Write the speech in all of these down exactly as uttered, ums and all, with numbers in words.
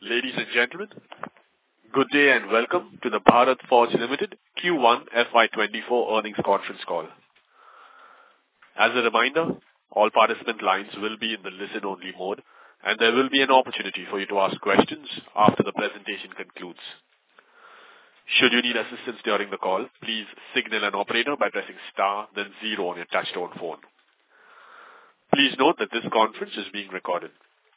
Ladies and gentlemen, good day and welcome to the Bharat Forge Limited Q one F Y twenty-four earnings conference call. As a reminder, all participant lines will be in the listen-only mode, and there will be an opportunity for you to ask questions after the presentation concludes. Should you need assistance during the call, please signal an operator by pressing star then zero on your touchtone phone. Please note that this conference is being recorded.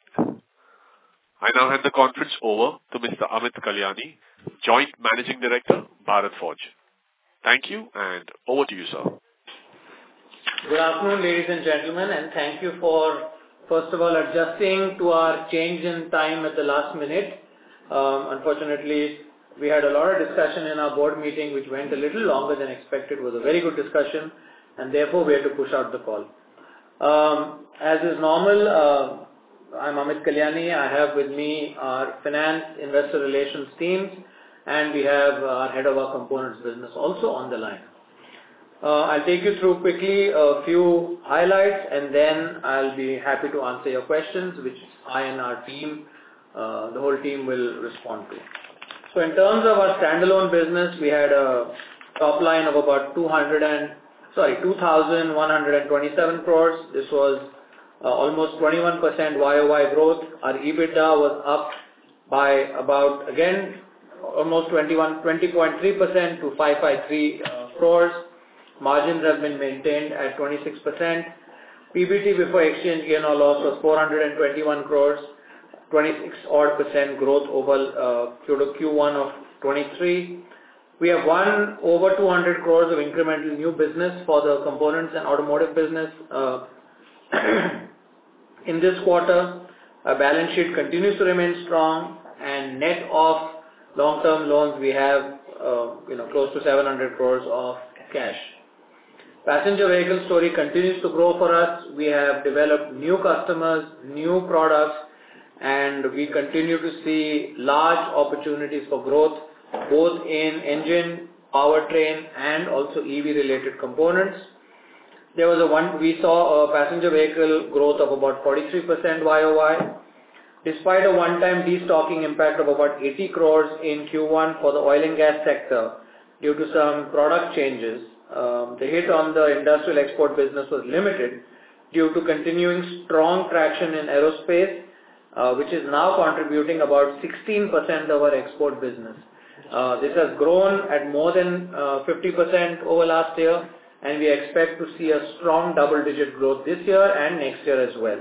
I now hand the conference over to Mister Amit Kalyani, Joint Managing Director, Bharat Forge. Thank you, and over to you, sir. Good afternoon, ladies and gentlemen, and thank you for, first of all, adjusting to our change in time at the last minute. Um, unfortunately, we had a lot of discussion in our board meeting, which went a little longer than expected. It was a very good discussion, and therefore we had to push out the call. Um, as is normal, uh, I'm Amit Kalyani. I have with me our finance, investor relations teams, and we have our head of our components business also on the line. Uh, I'll take you through quickly a few highlights, and then I'll be happy to answer your questions, which I and our team, uh, the whole team will respond to. So in terms of our standalone business, we had a top line of about two hundred and, sorry, two thousand one hundred twenty-seven crores. This was Uh, almost twenty-one percent Y O Y growth. Our EBITDA was up by about, again, almost twenty-one, twenty point three percent to five hundred fifty-three uh, crores. Margins have been maintained at twenty-six percent. P B T before exchange gain or loss was four hundred twenty-one crores, twenty-six odd percent growth over uh, Q one of twenty-three. We have won over two hundred crores of incremental new business for the components and automotive business. Uh, In this quarter, our balance sheet continues to remain strong, and net of long-term loans, we have uh, you know close to seven hundred crores of cash. Passenger vehicle story continues to grow for us. We have developed new customers, new products, and we continue to see large opportunities for growth, both in engine, powertrain, and also E V-related components. There was a one, we saw a passenger vehicle growth of about forty-three percent Y O Y. Despite a one-time destocking impact of about eighty crores in Q one for the oil and gas sector due to some product changes, um, the hit on the industrial export business was limited due to continuing strong traction in aerospace, uh, which is now contributing about sixteen percent of our export business. Uh, this has grown at more than uh, fifty percent over last year, and we expect to see a strong double-digit growth this year and next year as well.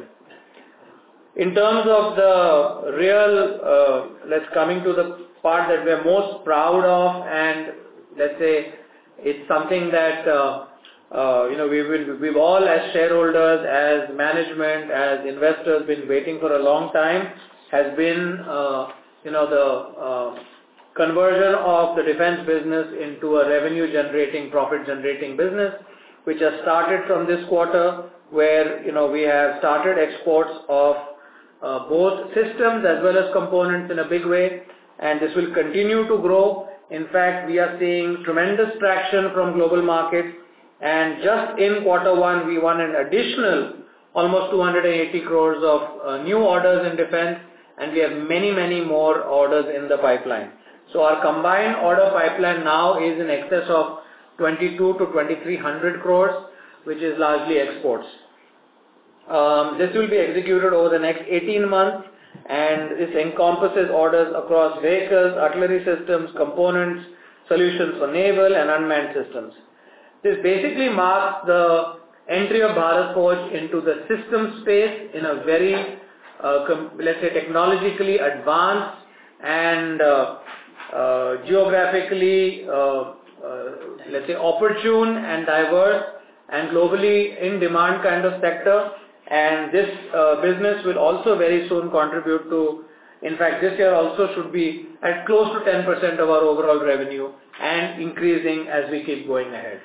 In terms of the real, uh, let's coming to the part that we're most proud of, and let's say it's something that uh, uh, you know we will, we've all as shareholders, as management, as investors been waiting for a long time, has been uh, you know the uh, conversion of the defense business into a revenue-generating, profit-generating business, which has started from this quarter, where you know we have started exports of uh, both systems as well as components in a big way, and this will continue to grow. In fact, we are seeing tremendous traction from global markets, and just in quarter one, we won an additional almost two hundred eighty crores of uh, new orders in defense, and we have many, many more orders in the pipeline. So our combined order pipeline now is in excess of twenty-two to twenty-three hundred crores, which is largely exports. Um, this will be executed over the next eighteen months, and this encompasses orders across vehicles, artillery systems, components, solutions for naval and unmanned systems. This basically marks the entry of Bharat Forge into the system space in a very, uh, com- let's say, technologically advanced and uh, Uh, geographically, uh, uh, let's say, opportune and diverse and globally in demand kind of sector, and this uh, business will also very soon contribute to, in fact, this year also should be at close to ten percent of our overall revenue and increasing as we keep going ahead.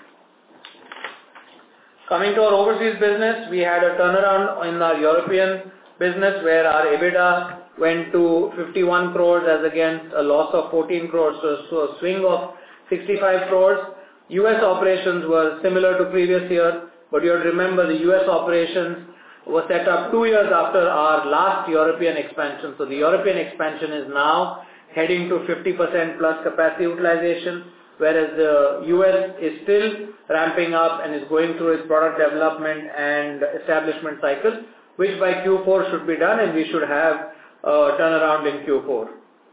Coming to our overseas business, we had a turnaround in our European business where our EBITDA went to fifty-one crores as against a loss of fourteen crores, so a swing of sixty-five crores. U S operations were similar to previous year, but you have to remember the U S operations was set up two years after our last European expansion. So the European expansion is now heading to fifty percent plus capacity utilization, whereas the U S is still ramping up and is going through its product development and establishment cycle, which by Q four should be done, and we should have a turnaround in Q four.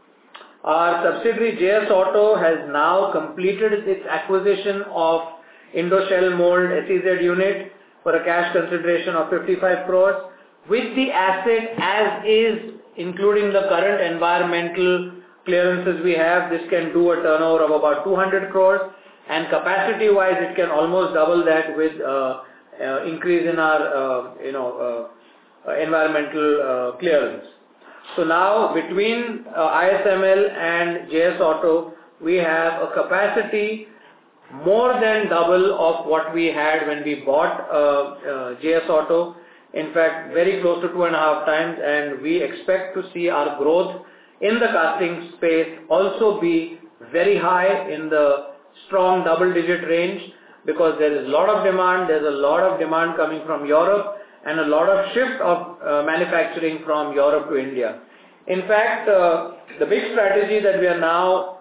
Our subsidiary J S Auto has now completed its acquisition of Indoshell Mold S E Z unit for a cash consideration of fifty-five crores. With the asset as is, including the current environmental clearances we have, this can do a turnover of about two hundred crores, and capacity wise it can almost double that with uh, uh, increase in our uh, you know uh, environmental uh, clearance. So now between uh, I S M L and J S Auto, we have a capacity more than double of what we had when we bought uh, uh, J S Auto. In fact, very close to two and a half times, and we expect to see our growth in the casting space also be very high, in the strong double digit range, because there is a lot of demand. There's a lot of demand coming from Europe and a lot of shift of uh, manufacturing from Europe to India. In fact, uh, the big strategy that we are now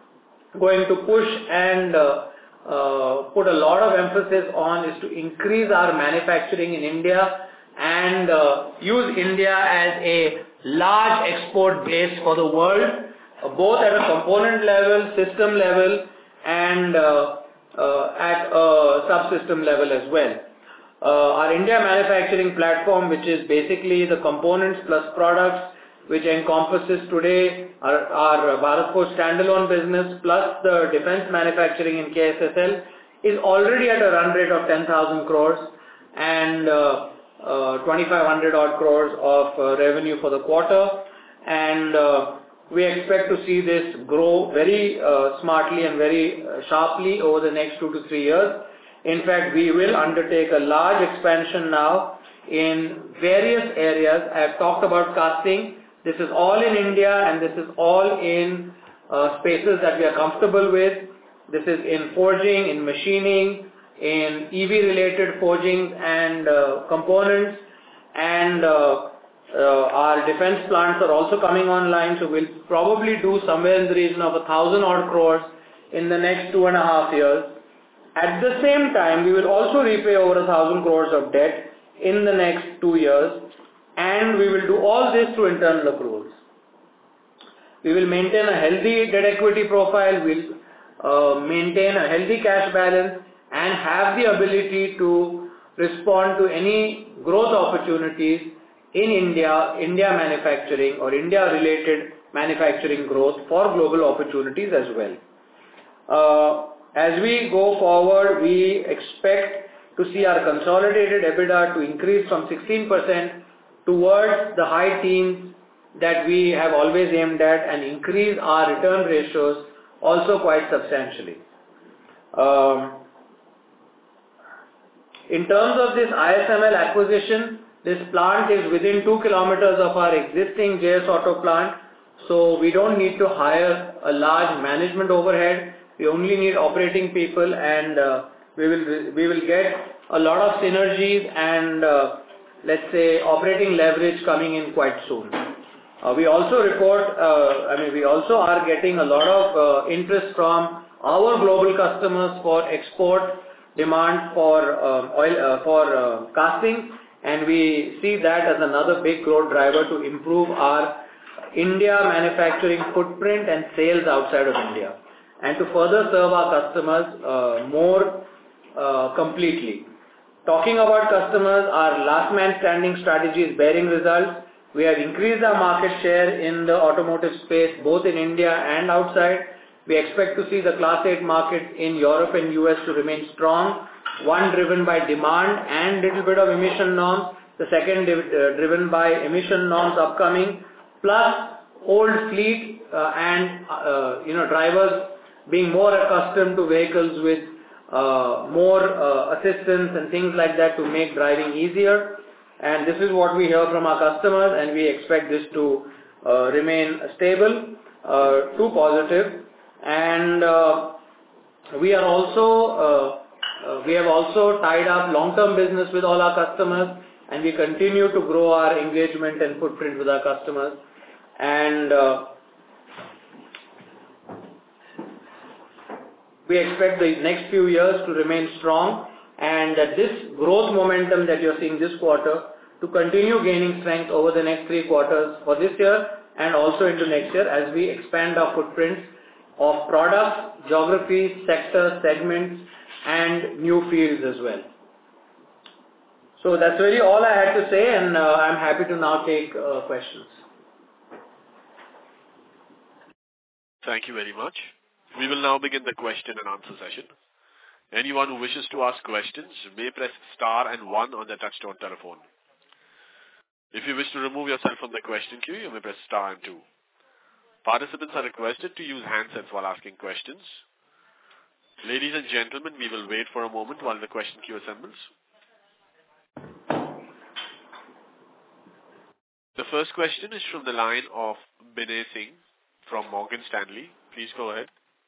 going to push and uh, uh, put a lot of emphasis on is to increase our manufacturing in India and uh, use India as a large export base for the world, uh, both at a component level, system level, and uh, uh, at a subsystem level as well. Uh, our India manufacturing platform, which is basically the components plus products, which encompasses today our, our Bharat Forge standalone business plus the defense manufacturing in K S S L, is already at a run rate of ten thousand crores and uh, uh, twenty-five hundred odd crores of uh, revenue for the quarter, and uh, we expect to see this grow very uh, smartly and very uh, sharply over the next two to three years. In fact, we will undertake a large expansion now in various areas. I have talked about casting. This is all in India, and this is all in uh, spaces that we are comfortable with. This is in forging, in machining, in E V related forgings and uh, components, and uh, uh, our defense plants are also coming online, so we'll probably do somewhere in the region of a thousand odd crores in the next two and a half years. At the same time, we will also repay over a thousand crores of debt in the next two years, and we will do all this through internal accruals. We will maintain a healthy debt equity profile, we'll uh, maintain a healthy cash balance, and have the ability to respond to any growth opportunities in India, India manufacturing or India related manufacturing growth for global opportunities as well. Uh, as we go forward, we expect to see our consolidated EBITDA to increase from sixteen percent towards the high teens that we have always aimed at, and increase our return ratios also quite substantially. Um, in terms of this I S M L acquisition, this plant is within two kilometers of our existing J S Auto plant, so we don't need to hire a large management overhead. We only need operating people, and uh, we will we will get a lot of synergies and uh, let's say operating leverage coming in quite soon. Uh, we also report, uh, I mean, we also are getting a lot of uh, interest from our global customers for export demand for uh, oil uh, for uh, casting, and we see that as another big growth driver to improve our India manufacturing footprint and sales outside of India, and to further serve our customers uh, more uh, completely. Talking about customers, our last man standing strategy is bearing results. We have increased our market share in the automotive space, both in India and outside. We expect to see the Class eight market in Europe and U S to remain strong, one driven by demand and little bit of emission norms, the second uh, driven by emission norms upcoming, plus old fleet uh, and uh, you know drivers being more accustomed to vehicles with uh, more uh, assistance and things like that to make driving easier. And this is what we hear from our customers, and we expect this to uh, remain stable uh, to positive. And uh, we are also uh, uh, we have also tied up long-term business with all our customers. and we continue to grow our engagement and footprint with our customers. And uh, we expect the next few years to remain strong, and that this growth momentum that you're seeing this quarter to continue gaining strength over the next three quarters for this year and also into next year as we expand our footprints of products, geographies, sectors, segments, and new fields as well. So that's really all I had to say, and uh, I'm happy to now take uh, questions. Thank you very much. We will now begin the question and answer session. Anyone who wishes to ask questions may press star and one on their touchtone telephone. If you wish to remove yourself from the question queue, you may press star and two. Participants are requested to use handsets while asking questions. Ladies and gentlemen, we will wait for a moment while the question queue assembles. The first question is from the line of Binay Singh from Morgan Stanley. Please go ahead.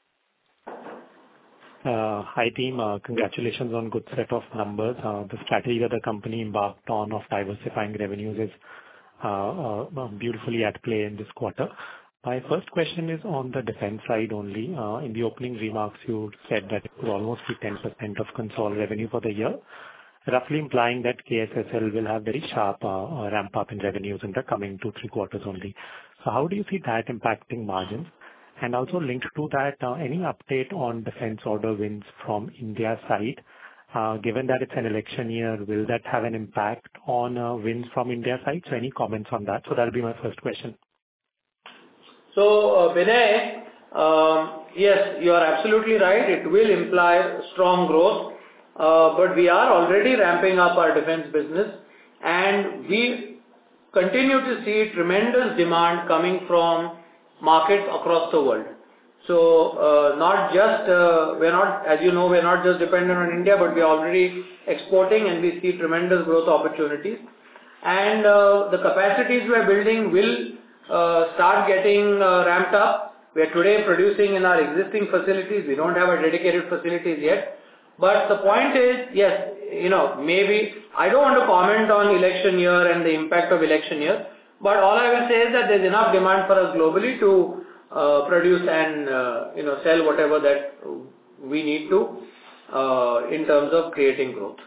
Uh, hi team, uh, congratulations on good set of numbers. Uh, the strategy that the company embarked on of diversifying revenues is uh, uh, beautifully at play in this quarter. My first question is on the defense side only. Uh, in the opening remarks, you said that it will almost be ten percent of consolidated revenue for the year, roughly implying that K S S L will have very sharp uh, ramp up in revenues in the coming two, three quarters only. So how do you see that impacting margins? And also linked to that, uh, any update on defense order wins from India side? Uh, given that it's an election year, will that have an impact on uh, wins from India side? So any comments on that? So that'll be my first question. So, uh, Binay, um, yes, you are absolutely right. It will imply strong growth, uh, but we are already ramping up our defense business, and we continue to see tremendous demand coming from markets across the world. So, uh, not just, uh, we're not, as you know, we're not just dependent on India, but we're already exporting, and we see tremendous growth opportunities. And uh, the capacities we're building will uh, start getting uh, ramped up. We're today producing in our existing facilities. We don't have our dedicated facilities yet. But the point is, yes, you know, maybe, I don't want to comment on election year and the impact of election year, but all I will say is that there's enough demand for us globally to uh, produce and, uh, you know, sell whatever that we need to uh, in terms of creating growth.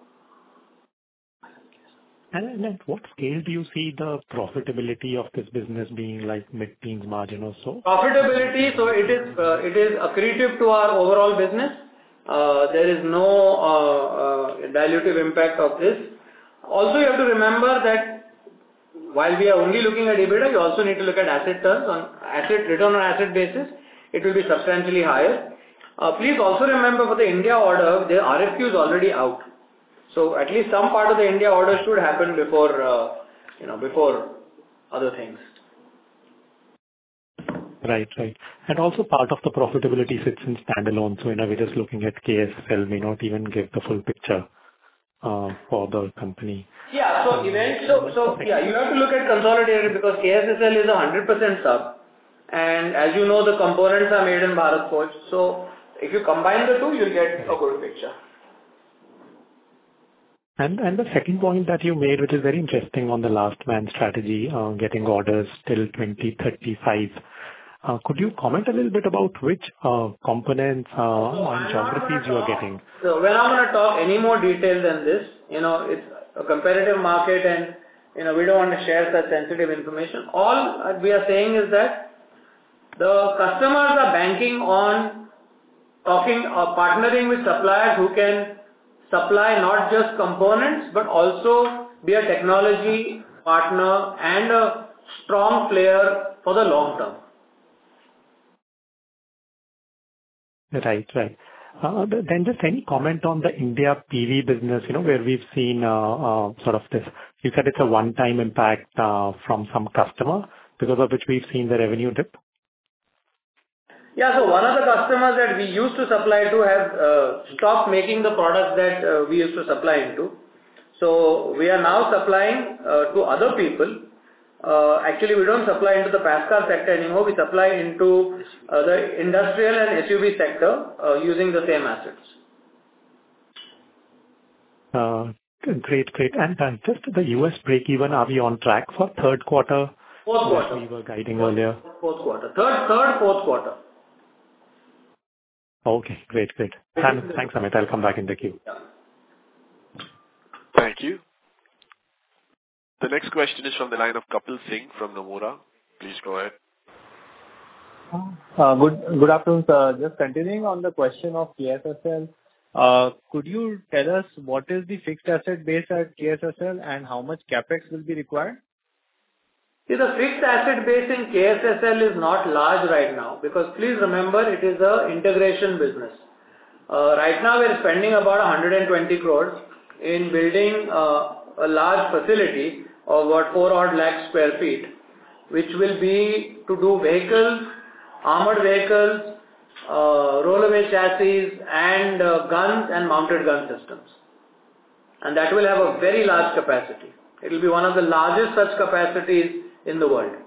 And at what scale do you see the profitability of this business being, like mid-teens margin or so? Profitability, so it is uh, it is accretive to our overall business. Uh, there is no uh, uh, dilutive impact of this. Also, you have to remember that while we are only looking at EBITDA, you also need to look at asset turns. On asset return on asset basis, it will be substantially higher. Uh, please also remember for the India order, the R F Q is already out. So at least some part of the India order should happen before, uh, you know, before other things. Right, right. And also part of the profitability sits in standalone. So, you know, we're just looking at K S S L may not even give the full picture uh, for the company. Yeah, so event, so, so yeah, you have to look at consolidated because K S S L is a one hundred percent sub. And as you know, the components are made in Bharat Forge. So if you combine the two, you'll get a good picture. And and the second point that you made, which is very interesting on the last man strategy, uh, getting orders till twenty thirty-five. Uh, could you comment a little bit about which uh, components uh, so and geographies you are getting? So we're not going to talk any more detail than this. You know, it's a competitive market and, you know, we don't want to share such sensitive information. All we are saying is that the customers are banking on talking or partnering with suppliers who can supply not just components but also be a technology partner and a strong player for the long term. Right, right. Uh, then just any comment on the India P V business, you know, where we've seen uh, uh, sort of this, you said it's a one-time impact uh, from some customer because of which we've seen the revenue dip? Yeah, so one of the customers that we used to supply to have uh, stopped making the products that uh, we used to supply into. So we are now supplying uh, to other people. Uh, actually, we don't supply into the passenger car sector anymore. We supply into uh, the industrial and S U V sector uh, using the same assets. Uh, Great, great. And uh, just the U S break-even, are we on track for third quarter? Fourth quarter. We were guiding earlier. Fourth quarter. Third, third, fourth quarter. Okay, great, great. Thanks, thanks, Amit. I'll come back in the queue. Yeah. Thank you. The next question is from the line of Kapil Singh from Nomura. Please go ahead. Uh, good, good afternoon, sir. Just continuing on the question of K S S L. Uh, could you tell us what is the fixed asset base at K S S L and how much capex will be required? See, the fixed asset base in K S S L is not large right now because please remember it is a integration business. Uh, right now we are spending about one hundred twenty crores in building uh, a large facility of about four odd lakh square feet, which will be to do vehicles, armored vehicles, uh, rollaway chassis and uh, guns and mounted gun systems. And that will have a very large capacity. It will be one of the largest such capacities in the world.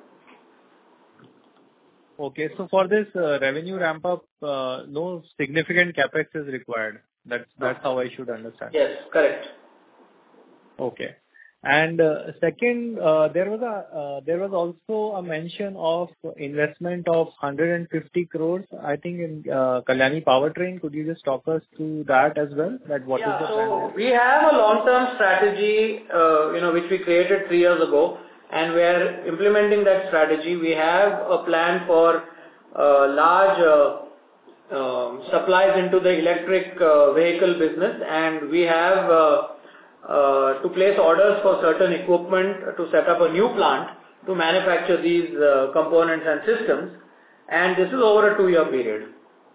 Okay, so for this uh, revenue ramp up, uh, no significant capex is required. That's that's how I should understand. Yes, correct. Okay. And uh, second, uh, there was a uh, there was also a mention of investment of one hundred fifty crores, I think, in uh, Kalyani Powertrain. Could you just talk us through that as well? That what yeah, is the so plan? We have a long-term strategy, uh, you know, which we created three years ago, and we are implementing that strategy. We have a plan for uh, large uh, um, supplies into the electric uh, vehicle business, and we have uh, uh, to place orders for certain equipment to set up a new plant to manufacture these uh, components and systems, and this is over a two-year period.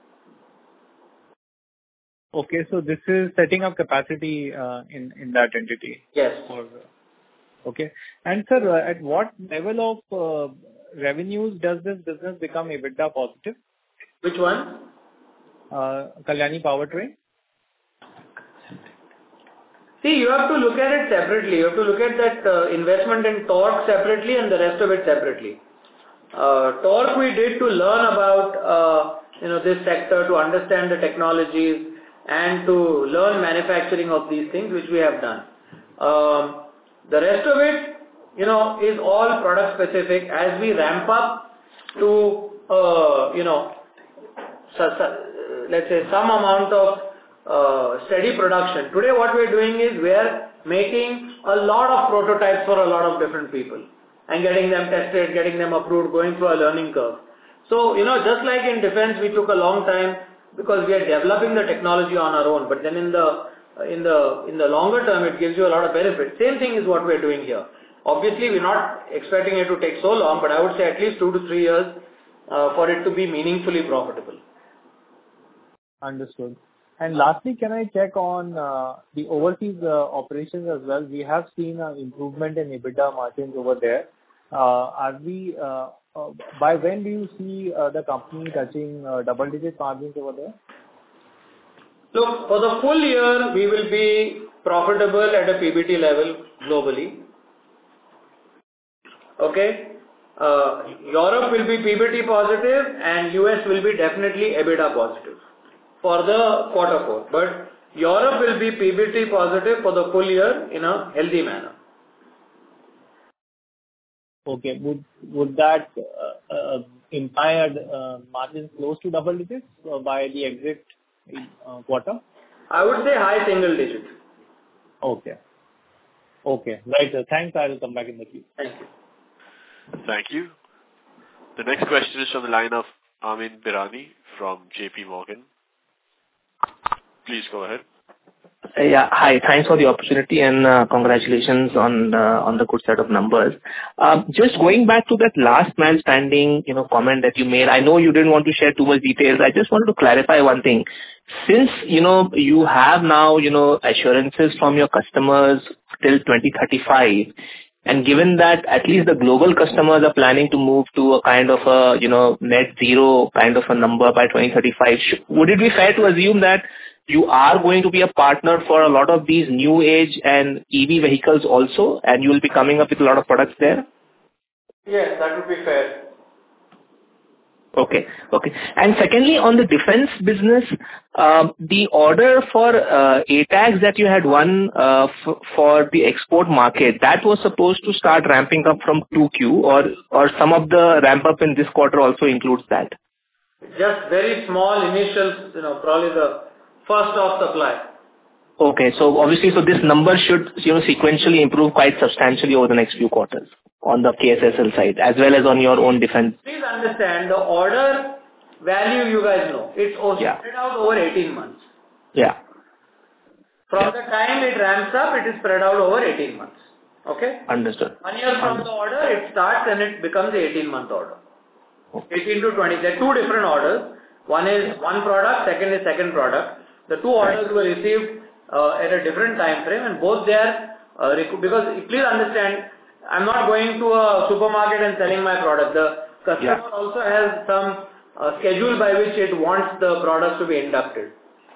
Okay, so this is setting up capacity uh, in in that entity. Yes. For, okay, and sir, uh, at what level of uh, revenues does this business become EBITDA positive? Which one? Uh, Kalyani Powertrain. See, you have to look at it separately. You have to look at that uh, investment in Torque separately and the rest of it separately. Uh, Torque we did to learn about uh, you know this sector, to understand the technologies, and to learn manufacturing of these things, which we have done. Um, the rest of it, you know, is all product specific. As we ramp up to uh, you know, so, so, let's say some amount of uh, steady production. Today, what we are doing is we are making a lot of prototypes for a lot of different people and getting them tested, getting them approved, going through a learning curve. So, you know, just like in defense, we took a long time because we are developing the technology on our own. But then in the in the in the longer term, it gives you a lot of benefit. Same thing is what we are doing here. Obviously, we're not expecting it to take so long, but I would say at least two to three years uh, for it to be meaningfully profitable. Understood. And lastly, can I check on uh, the overseas uh, operations as well? We have seen an improvement in EBITDA margins over there. Uh, are we, uh, uh, by when do you see uh, the company touching uh, double-digit margins over there? Look, for the full year, we will be profitable at a P B T level globally. Okay? Uh, Europe will be P B T positive and U S will be definitely EBITDA positive for the quarter four. But Europe will be P B T positive for the full year in a healthy manner. Okay. Would would that uh, uh, imply uh, margins close to double digits uh, by the exit uh, quarter? I would say high single digit. Okay. Okay. Right. Sir. Thanks. I will come back in the queue. Thank you. Thank you. The next question is from the line of Amin Birani from J P Morgan. Please go ahead. Uh, Yeah. Hi. Thanks for the opportunity and uh, congratulations on uh, on the good set of numbers. Uh, Just going back to that last man standing, you know, comment that you made. I know you didn't want to share too much details. I just wanted to clarify one thing. Since, you know, you have now, you know, assurances from your customers till twenty thirty-five, and given that at least the global customers are planning to move to a kind of a, you know, net zero kind of a number by twenty thirty-five, sh- would it be fair to assume that you are going to be a partner for a lot of these new age and E V vehicles also, and you will be coming up with a lot of products there? Yes, that would be fair. Okay. Okay. And secondly, on the defense business, uh, the order for uh, A TAGS that you had won uh, f- for the export market, that was supposed to start ramping up from two Q, or or some of the ramp up in this quarter also includes that? Just very small initial, you know, probably the first of supply. Okay. So obviously, so this number should, you know, sequentially improve quite substantially over the next few quarters on the K S S L side, as well as on your own defense. Please understand, the order value you guys know. It's also Yeah. spread out over eighteen months. Yeah. From Yeah. the time it ramps up, it is spread out over eighteen months. Okay? Understood. One year from the order, it starts and it becomes the eighteen-month order. Okay. eighteen to twenty. There are two different orders. One is one product, second is second product. The two orders were received uh, at a different time frame, and both they are, uh, recu- because please understand, I'm not going to a supermarket and selling my product. The customer Yeah. also has some uh, schedule by which it wants the products to be inducted.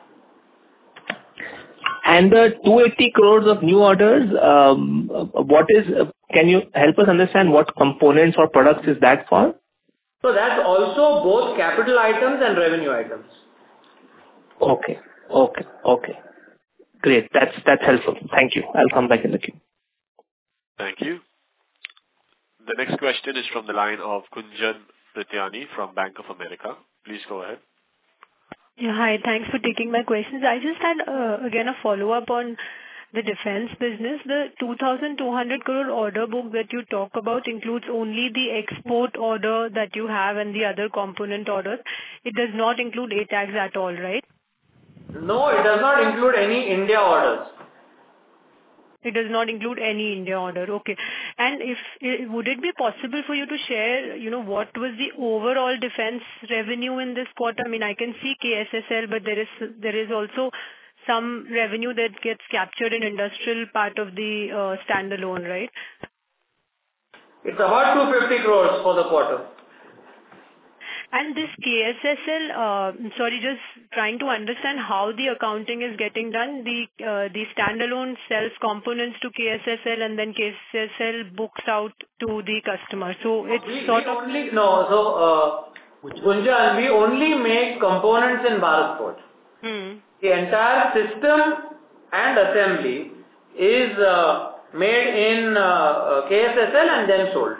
And the two hundred eighty crores of new orders, um, uh, what is, uh, can you help us understand what components or products is that for? So that's also both capital items and revenue items. Okay. Okay. Okay. Great. That's, that's helpful. Thank you. I'll come back in the queue. Thank you. The next question is from the line of Gunjan Prithyani from Bank of America. Please go ahead. Yeah, hi. Thanks for taking my questions. I just had, uh, again, a follow-up on the defense business. The two thousand two hundred crore order book that you talk about includes only the export order that you have and the other component orders. It does not include A TAGS at all, right? No, it does not include any India orders. It does not include any India order. Okay. And if eh, would it be possible for you to share, you know, what was the overall defense revenue in this quarter? I mean, I can see K S S L, but there is there is also some revenue that gets captured in industrial part of the uh, standalone, right? It's about two hundred fifty crores for the quarter. And this K S S L, uh, sorry, just trying to understand how the accounting is getting done. The uh, the standalone sells components to K S S L and then K S S L books out to the customer. So it's we, sort we of... only, no, so, uh, Gunjan, we only make components in Bharat Forge. Hmm. The entire system and assembly is uh, made in uh, uh, K S S L and then sold.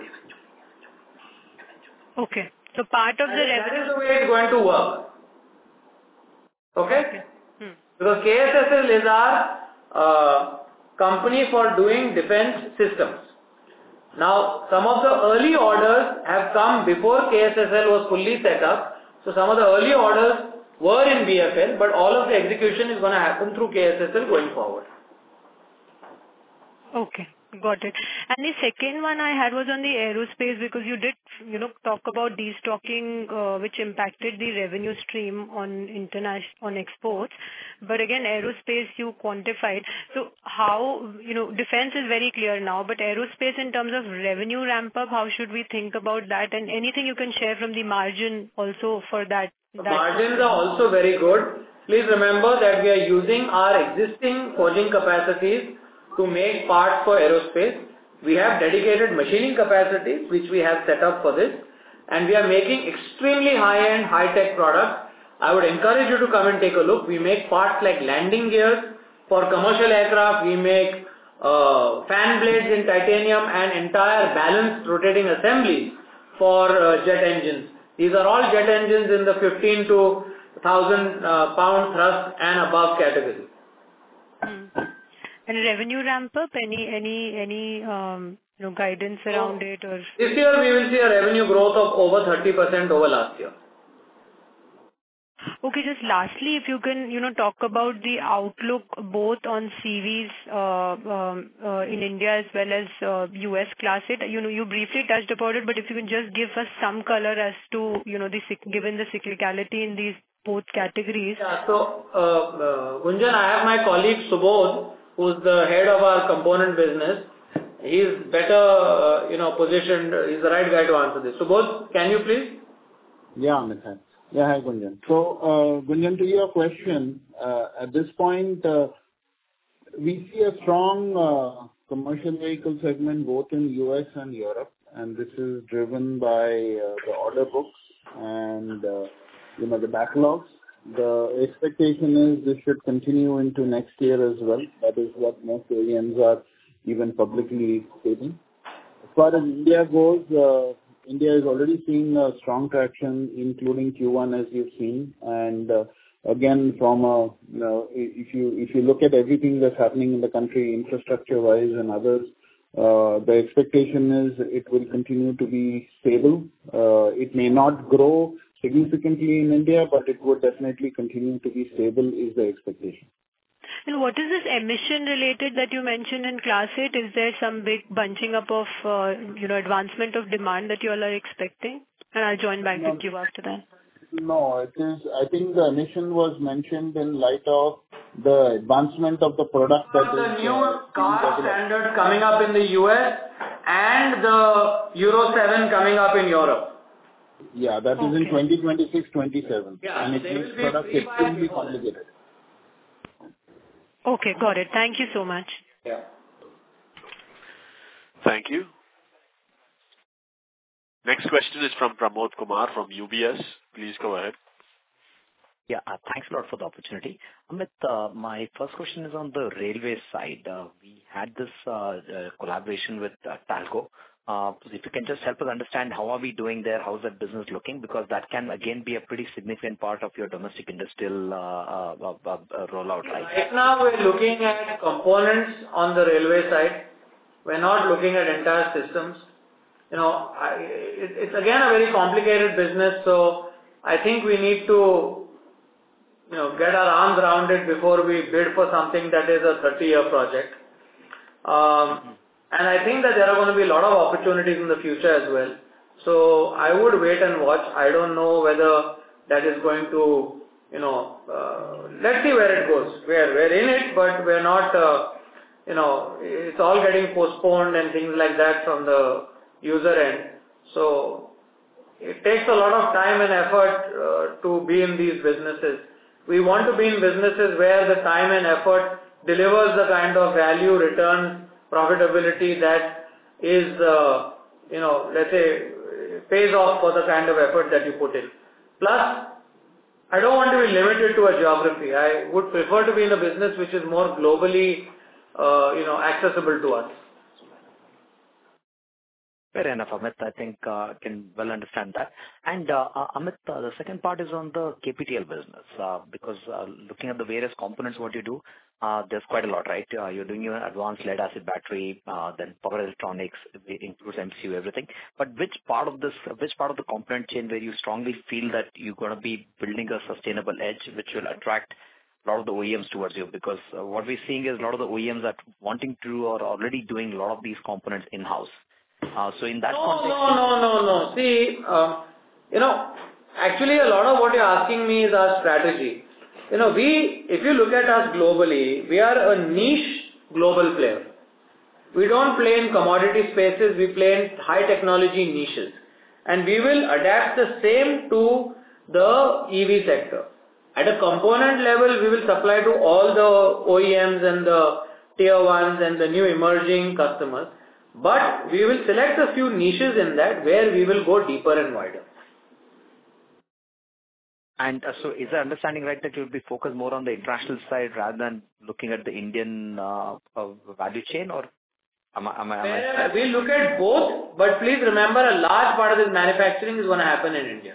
Okay. So part of the That revenue... is the way it's going to work. Okay? Okay. Hmm. Because K S S L is our uh, company for doing defense systems. Now, some of the early orders have come before K S S L was fully set up. So, some of the early orders were in B F L, but all of the execution is going to happen through K S S L going forward. Okay. Got it. And the second one I had was on the aerospace, because you did, you know, talk about destocking, uh, which impacted the revenue stream on international, on exports. But again, aerospace you quantified. So how, you know, defense is very clear now, but aerospace in terms of revenue ramp up, how should we think about that? And anything you can share from the margin also for that? The that margins are also very good. Please remember that we are using our existing forging capacities to make parts for aerospace. We have dedicated machining capacities which we have set up for this, and we are making extremely high-end, high-tech products. I would encourage you to come and take a look. We make parts like landing gears for commercial aircraft. We make uh, fan blades in titanium and entire balanced rotating assemblies for uh, jet engines. These are all jet engines in the fifteen to one thousand uh, pound thrust and above category. Hmm. And revenue ramp up, any any any um, you know, guidance around it? Or this year we will see a revenue growth of over thirty percent over last year. Okay, just lastly, if you can, you know, talk about the outlook both on C Vs uh, um, uh, in India as well as uh, U S Class eight. You know, you briefly touched about it, but if you can just give us some color as to, you know, the given the cyclicality in these both categories. Yeah, so uh, uh, Gunjan, I have my colleague Subodh, who's the head of our component business. He's better, uh, you know, positioned. He's the right guy to answer this. Subodh, can you please? Yeah, Amit. Yeah, hi, Gunjan. So, uh, Gunjan, to your question, uh, at this point, uh, we see a strong uh, commercial vehicle segment both in U S and Europe, and this is driven by uh, the order books and uh, you know the backlogs. The expectation is this should continue into next year as well. That is what most O E Ms are even publicly stating. As far as India goes, uh, India is already seeing uh, strong traction, including Q one, as you've seen. And uh, again, from a, you know, if you if you look at everything that's happening in the country, infrastructure-wise and others, uh, the expectation is it will continue to be stable. Uh, it may not grow significantly in India, but it would definitely continue to be stable is the expectation. And what is this emission related that you mentioned in class eight? Is there some big bunching up of, uh, you know, advancement of demand that you all are expecting? And I'll join back No. with you after that. No, it is. I think the emission was mentioned in light of the advancement of the product that The is new uh, car standard coming up in the U S and the Euro seven coming up in Europe. Yeah, that is in Okay. twenty twenty-six twenty-seven. Yeah, And it they makes will be products pre-buy extremely before that. complicated. Okay, got it. Thank you so much. Yeah. Thank you. Next question is from Pramod Kumar from U B S. Please go ahead. Yeah, uh, thanks a lot for the opportunity. Amit, uh, my first question is on the railway side. Uh, we had this uh, uh, collaboration with uh, Talco. Uh, if you can just help us understand how are we doing there, how's that business looking, because that can again be a pretty significant part of your domestic industrial uh, uh, uh, uh, rollout, right? Right now we're looking at components on the railway side. We're not looking at entire systems. You know, I, it, it's again a very complicated business, so I think we need to, you know, get our arms around it before we bid for something that is a thirty-year project. Um, and I think that there are going to be a lot of opportunities in the future as well. So I would wait and watch. I don't know whether that is going to, you know, uh, let's see where it goes. We're, we're in it, but we're not, uh, you know, it's all getting postponed and things like that from the user end. So it takes a lot of time and effort uh, to be in these businesses. We want to be in businesses where the time and effort delivers the kind of value, returns, profitability that is, uh, you know, let's say, pays off for the kind of effort that you put in. Plus, I don't want to be limited to a geography. I would prefer to be in a business which is more globally, uh, you know, accessible to us. Fair enough, Amit. I think I uh, can well understand that. And uh, uh, Amit, uh, the second part is on the K P T L business, uh, because uh, looking at the various components, what you do, uh, there's quite a lot, right? Uh, you're doing your advanced lead acid battery, uh, then power electronics, it includes M C U, everything. But which part of this, which part of the component chain where you strongly feel that you're going to be building a sustainable edge, which will attract a lot of the O E Ms towards you? Because uh, what we're seeing is a lot of the O E Ms are wanting to or already doing a lot of these components in-house. Uh, so in that no, context... No, no, no, no. See, um, you know, actually a lot of what you're asking me is our strategy. You know, we, if you look at us globally, we are a niche global player. We don't play in commodity spaces, we play in high technology niches. And we will adapt the same to the E V sector. At a component level, we will supply to all the O E Ms and the tier ones and the new emerging customers. But we will select a few niches in that where we will go deeper and wider. And uh, so is the understanding right that you will be focused more on the international side rather than looking at the Indian uh, uh, value chain, or am I, am I, am I... We look at both, but please remember a large part of this manufacturing is going to happen in India.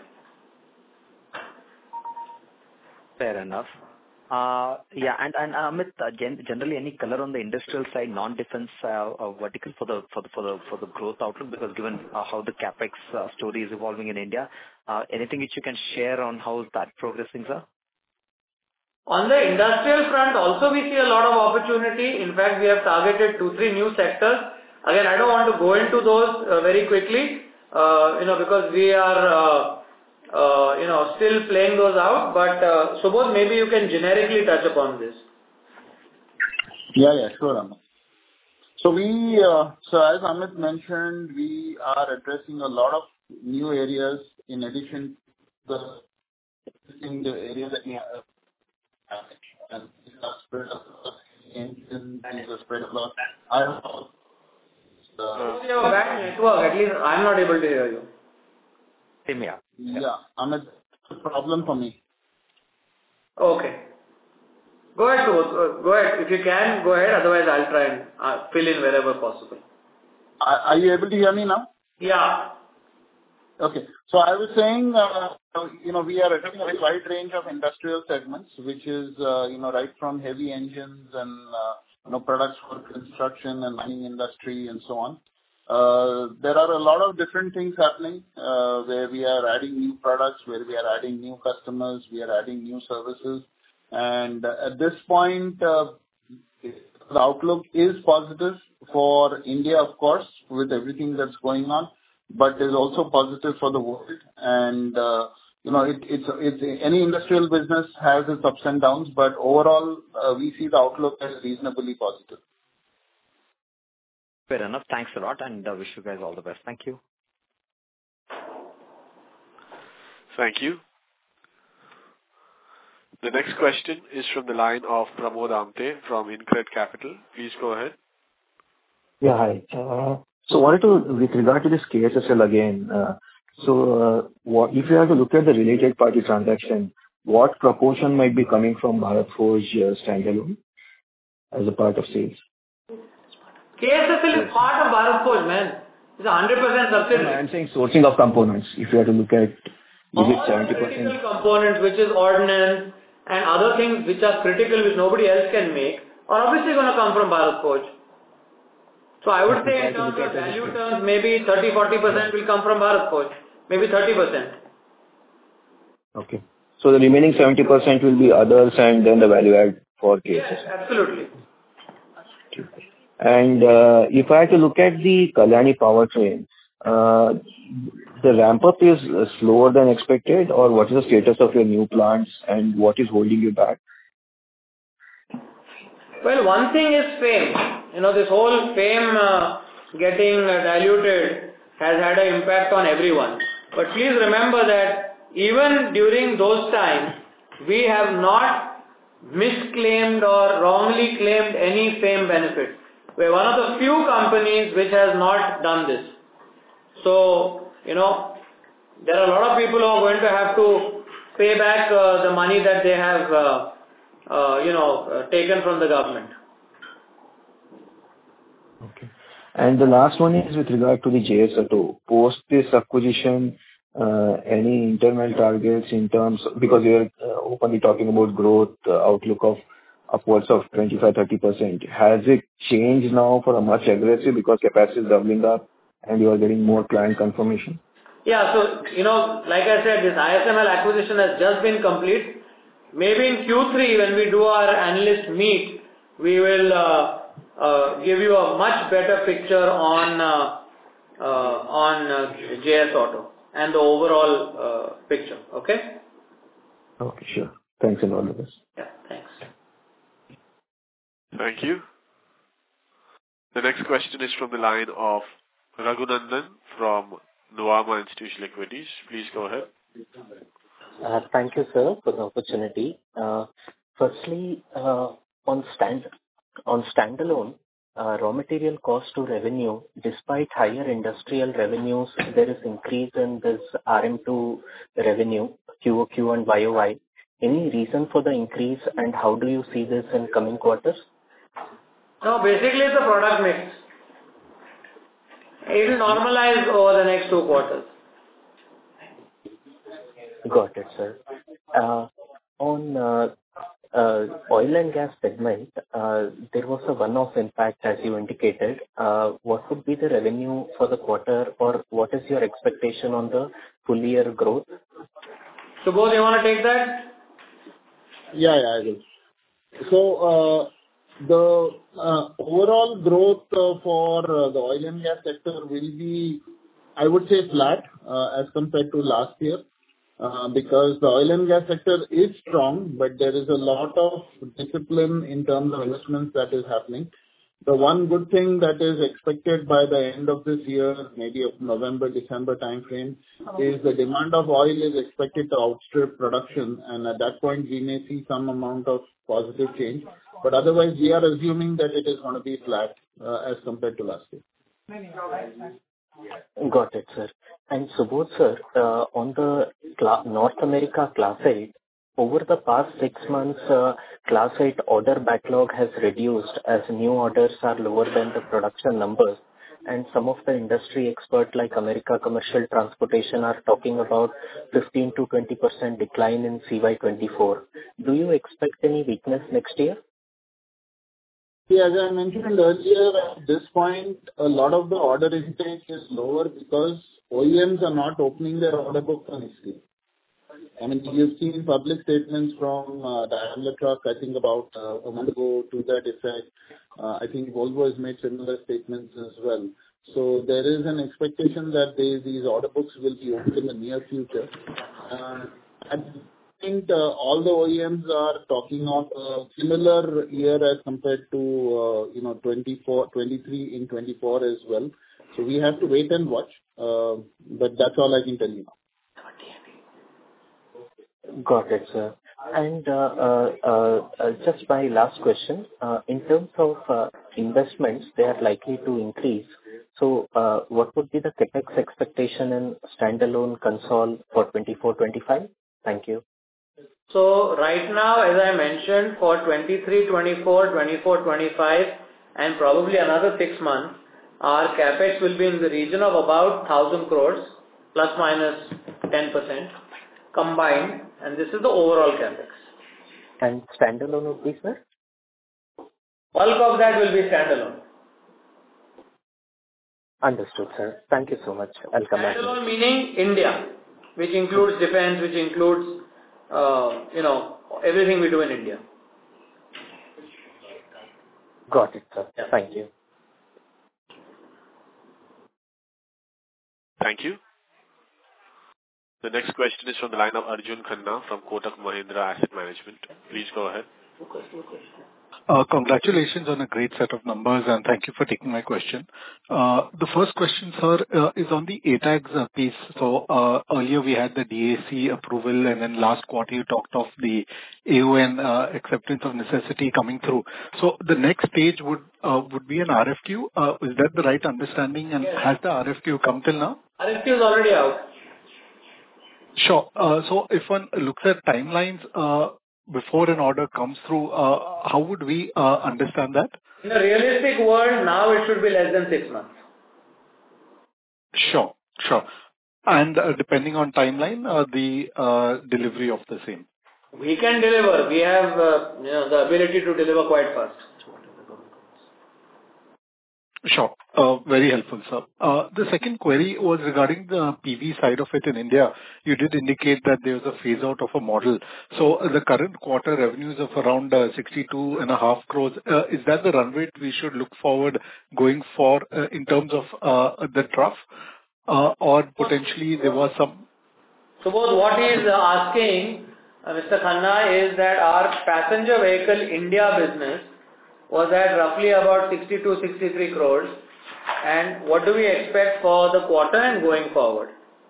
Fair enough. Uh, yeah, and, and Amit, uh, gen- generally any color on the industrial side, non-defense uh, uh, vertical for the for the for the for the growth outlook, because given uh, how the capex uh, story is evolving in India, uh, anything which you can share on how that progressing, sir? On the industrial front, also we see a lot of opportunity. In fact, we have targeted two, three new sectors. Again, I don't want to go into those uh, very quickly, uh, you know, because we are. Uh, Uh, you know, still playing those out, but uh, Subodh, maybe you can generically touch upon this. Yeah, yeah, sure, Amit. So we, uh, so as Amit mentioned, we are addressing a lot of new areas in addition to the, in the area that we have. And these are spread across engines, these are spread across iron. You have a bad network, at least I'm not able to hear you. Same here. Yeah, Amit, it's a problem for me. Okay. Go ahead, Subodh. Go ahead. If you can, go ahead. Otherwise, I'll try and uh, fill in wherever possible. Are, are you able to hear me now? Yeah. Okay. So I was saying, uh, you know, we are addressing a very wide range of industrial segments, which is, uh, you know, right from heavy engines and, uh, you know, products for construction and mining industry and so on. Uh, there are a lot of different things happening, uh, where we are adding new products, where we are adding new customers, we are adding new services. And uh, at this point, uh, the outlook is positive for India, of course, with everything that's going on, but is also positive for the world. And, uh, you know, it, it's, it's, any industrial business has its ups and downs, but overall, uh, we see the outlook as reasonably positive. Fair enough. Thanks a lot, and uh, wish you guys all the best. Thank you. Thank you. The next question is from the line of Pramod Amte from InCred Capital. Please go ahead. Yeah, hi. Uh, so wanted to, with regard to this K S S L again, uh, so uh, what, if you have to look at the related party transaction, what proportion might be coming from Bharat Forge uh, standalone as a part of sales? K S S L is part of Bharat Forge, man. It's a one hundred percent subsidiary. No, I'm saying sourcing of components. If you have to look at, is it seventy percent? Critical components, which is ordnance and other things which are critical, which nobody else can make, are obviously going to come from Bharat Forge. So I would say in terms of value terms, maybe thirty to forty percent will come from Bharat Forge. Maybe thirty percent. Okay. So the remaining seventy percent will be others and then the value add for K S S L. Yes, absolutely. And uh, if I had to look at the Kalyani powertrain, uh, the ramp up is uh, slower than expected, or what is the status of your new plants and what is holding you back? Well, one thing is fame. You know, this whole fame uh, getting uh, diluted has had an impact on everyone. But please remember that even during those times, we have not misclaimed or wrongly claimed any fame benefit. We're one of the few companies which has not done this. So, you know, there are a lot of people who are going to have to pay back uh, the money that they have, uh, uh, you know, uh, taken from the government. Okay. And the last one is with regard to the J S Auto. Post this acquisition, uh, any internal targets in terms of, because you are uh, openly talking about growth uh, outlook of upwards of twenty-five to thirty percent. Has it changed now for a much aggressive because capacity is doubling up and you are getting more client confirmation? Yeah, so, you know, like I said, this I S M L acquisition has just been complete. Maybe in Q three, when we do our analyst meet, we will uh, uh, give you a much better picture on uh, uh, on uh, J S Auto and the overall uh, picture. Okay? Okay, sure. Thanks and all the best. Yeah, thanks. Thank you. The next question is from the line of Raghunandan from Nuvama Institutional Equities. Please go ahead. Uh, thank you, sir, for the opportunity. Uh, firstly, uh, on stand on standalone, uh, raw material cost to revenue, despite higher industrial revenues, there is increase in this R M two revenue, Q O Q and Y O Y. Any reason for the increase, and how do you see this in coming quarters? No, basically it's a product mix. It will normalize over the next two quarters. Got it, sir. Uh, on uh, uh, oil and gas segment, uh, there was a one-off impact, as you indicated. Uh, what would be the revenue for the quarter, or what is your expectation on the full year growth? Subodh, you want to take that? Yeah, yeah, I will. So, uh, the uh, overall growth uh, for uh, the oil and gas sector will be, I would say, flat uh, as compared to last year, uh, because the oil and gas sector is strong, but there is a lot of discipline in terms of investments that is happening. The one good thing that is expected by the end of this year, maybe of November, December timeframe, is the demand of oil is expected to outstrip production, and at that point we may see some amount of positive change. But otherwise, we are assuming that it is going to be flat uh, as compared to last year. Got it, sir. And Subodh sir, uh, on the cla- North America Class eight, over the past six months, uh, Class eight order backlog has reduced as new orders are lower than the production numbers. And some of the industry experts like America Commercial Transportation are talking about fifteen to twenty percent decline in C Y twenty-four. Do you expect any weakness next year? See, as I mentioned earlier, at this point, a lot of the order intake is lower because O E Ms are not opening their order book for next year. I mean, you've seen public statements from uh, Daimler Truck, I think about uh, a month ago to that effect. Uh, I think Volvo has made similar statements as well. So there is an expectation that they, these order books will be opened in the near future. Uh, I think uh, all the O E Ms are talking of a similar year as compared to, uh, you know, twenty-four, twenty-three in twenty-four as well. So we have to wait and watch. Uh, but that's all I can tell you now. Got it, sir. And uh, uh, uh, uh, just my last question. Uh, in terms of uh, investments, they are likely to increase. So uh, what would be the capex expectation in standalone console for twenty-four twenty-five? Thank you. So right now, as I mentioned, for twenty-three twenty-four, twenty-four twenty-five, and probably another six months, our capex will be in the region of about one thousand crores, plus minus ten percent combined, and this is the overall capex. And standalone would be, sir? Bulk of that will be standalone. Understood, sir. Thank you so much. I'll come back. Standalone meaning India, which includes defense, which includes, uh, you know, everything we do in India. Got it, sir. Yeah. Thank you. Thank you. The next question is from the line of Arjun Khanna from Kotak Mahindra Asset Management. Please go ahead. Uh, congratulations on a great set of numbers, and thank you for taking my question. Uh, the first question, sir, uh, is on the A TAGS uh, piece. So uh, earlier we had the D A C approval, and then last quarter you talked of the A O N uh, acceptance of necessity coming through. So the next stage would uh, would be an R F Q. Uh, is that the right understanding? And yes. Has the R F Q come till now? R F Q is already out. Sure. Uh, so if one looks at timelines, uh, before an order comes through, uh, how would we uh, understand that? In a realistic world, now it should be less than six months. Sure, sure. And uh, depending on timeline, uh, the uh, delivery of the same. We can deliver. We have uh, you know, the ability to deliver quite fast. Sure. Uh, Very helpful, sir. Uh, The second query was regarding the P V side of it in India. You did indicate that there was a phase out of a model. So uh, the current quarter revenues of around uh, sixty-two and a half crores, uh, is that the run rate we should look forward going for uh, in terms of uh, the trough? Uh, Or potentially there was some... So both what he is asking, uh, Mister Khanna, is that our passenger vehicle India business was at roughly about sixty-two, sixty-three crores. And what do we expect for the quarter and going forward?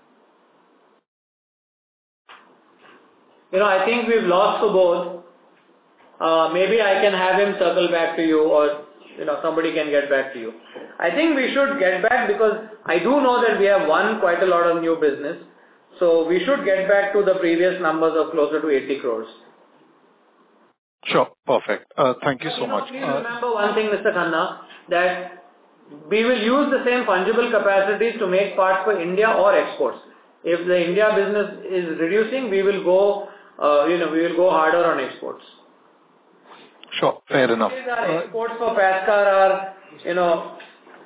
You know, I think we've lost to both. Uh, maybe I can have him circle back to you, or, you know, somebody can get back to you. I think we should get back because I do know that we have won quite a lot of new business. So we should get back to the previous numbers of closer to eighty crores. Sure. Perfect. Uh, Thank you so you know, much. Please Uh, remember one thing, Mister Khanna, that we will use the same fungible capacities to make parts for India or exports. If the India business is reducing, we will go, uh, you know, we will go harder on exports. Sure. Fair enough. Our Uh, exports for Pascar are, you know,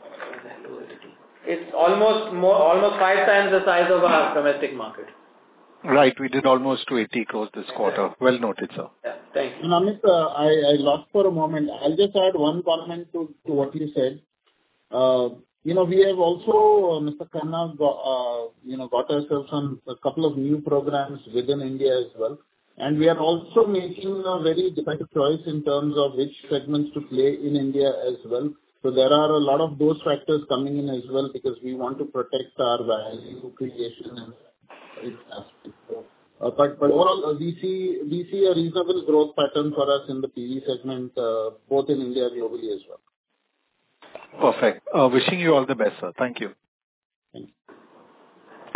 it's almost more, almost five times the size of our domestic market. Right. We did almost to eighty crores this quarter. Well noted, sir. Yeah. Thank you. And Amit, uh, I, I lost for a moment. I'll just add one comment to, to what you said. Uh, you know, we have also, uh, Mister Khanna, got, uh, you know, got ourselves on a couple of new programs within India as well. And we are also making a very decisive choice in terms of which segments to play in India as well. So there are a lot of those factors coming in as well because we want to protect our value creation and its aspect. Uh, but but overall, uh, we see we see a reasonable growth pattern for us in the P V segment, uh, both in India and globally as well. Perfect. Uh, Wishing you all the best, sir. Thank you. Thank you.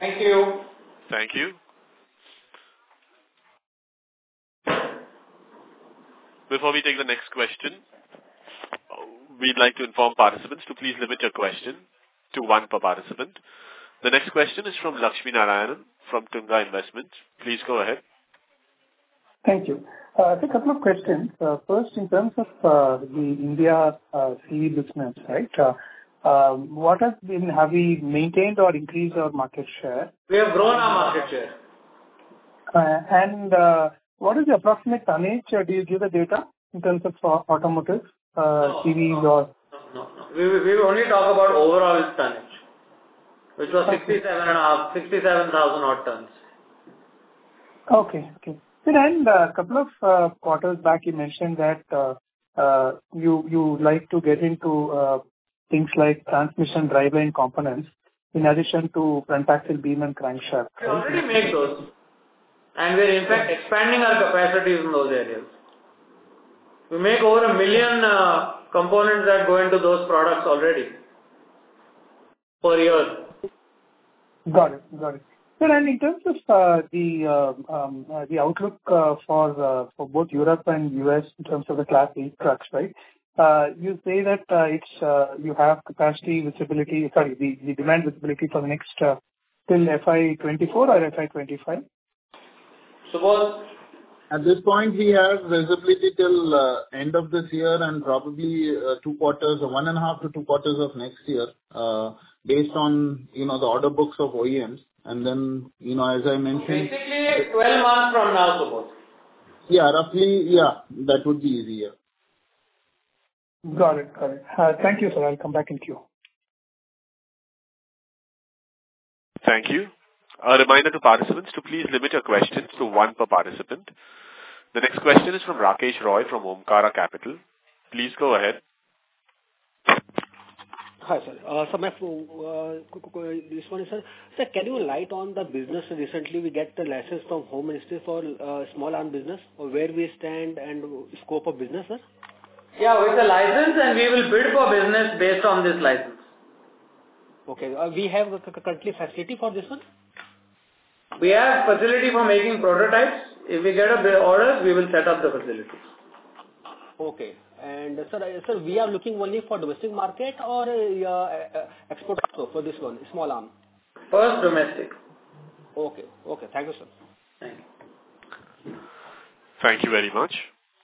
Thank you. Thank you. Before we take the next question, we'd like to inform participants to please limit your question to one per participant. The next question is from Lakshmi Narayanan from Tunga Investments. Please go ahead. Thank you. Uh, a couple of questions. Uh, first, in terms of uh, the India uh, C V business, right? Uh, um, what has been, have we maintained or increased our market share? We have grown our market share. Uh, and uh, what is the approximate tonnage? Uh, do you give the data in terms of uh, automotive, uh, no, C Vs no, or? No, no, no. We, we only talk about overall tonnage, which was sixty-seven and a half, sixty-seven thousand odd tons. Okay, okay. And a uh, couple of uh, quarters back, you mentioned that uh, uh, you you like to get into uh, things like transmission driveline components in addition to front axle beam and crankshaft. We already make those, and we're in fact expanding our capacities in those areas. We make over a million uh, components that go into those products already per year. Got it, got it. So, and in terms of uh, the uh, um, uh, the outlook uh, for uh, for both Europe and U S in terms of the Class eight trucks, right? Uh, you say that uh, it's uh, you have capacity visibility, sorry, the, the demand visibility for the next uh, till F Y twenty-four or F Y twenty-five? Suppose at this point we have visibility till uh, end of this year and probably uh, two quarters or one and a half to two quarters of next year, uh, based on you know the order books of O E Ms. And then, you know, as I mentioned... Basically, twelve months from now, suppose. Yeah, roughly, yeah, that would be easier. Got it, got it. Uh, thank you, sir. I'll come back in queue. Thank you. A reminder to participants to please limit your questions to one per participant. The next question is from Rakesh Roy from Omkara Capital. Please go ahead. Hi, sir. Uh, so my uh, this one is, sir. Sir, can you light on the business? Recently, we get the license from Home Ministry for uh, small arm business, or where we stand and scope of business, sir? Yeah, it's a license, and we will bid for business based on this license. Okay. Uh, we have currently facility for this one. We have facility for making prototypes. If we get a order, we will set up the facility. Okay. And uh, sir, uh, sir, we are looking only for domestic market or uh, uh, export also for this one, small arm? First, domestic. Okay. Okay. Thank you, sir. Thank you. Thank you very much.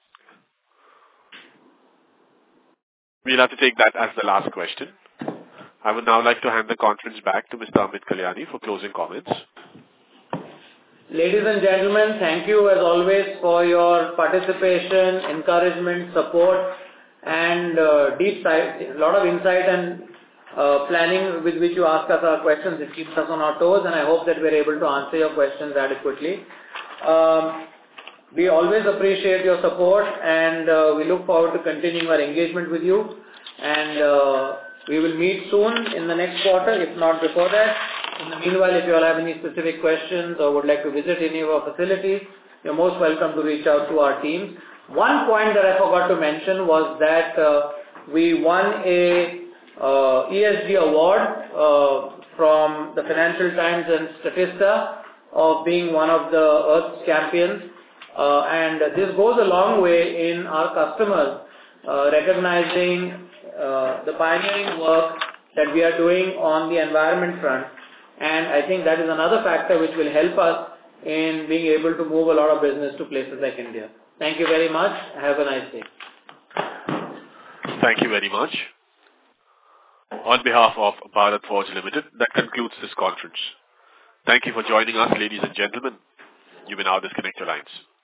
We'll have to take that as the last question. I would now like to hand the conference back to Mister Amit Kalyani for closing comments. Ladies and gentlemen, thank you as always for your participation, encouragement, support, and uh, deep sight, a lot of insight and uh, planning with which you ask us our questions. It keeps us on our toes, and I hope that we're able to answer your questions adequately. Um, we always appreciate your support, and uh, we look forward to continuing our engagement with you. And uh, we will meet soon in the next quarter, if not before that. In the meanwhile, if you all have any specific questions or would like to visit any of our facilities, you're most welcome to reach out to our teams. One point that I forgot to mention was that uh, we won a uh, E S G award uh, from the Financial Times and Statista of being one of the Earth's champions. Uh, and this goes a long way in our customers uh, recognizing uh, the pioneering work that we are doing on the environment front. And I think that is another factor which will help us in being able to move a lot of business to places like India. Thank you very much. Have a nice day. Thank you very much. On behalf of Bharat Forge Limited, that concludes this conference. Thank you for joining us, ladies and gentlemen. You may now disconnect your lines.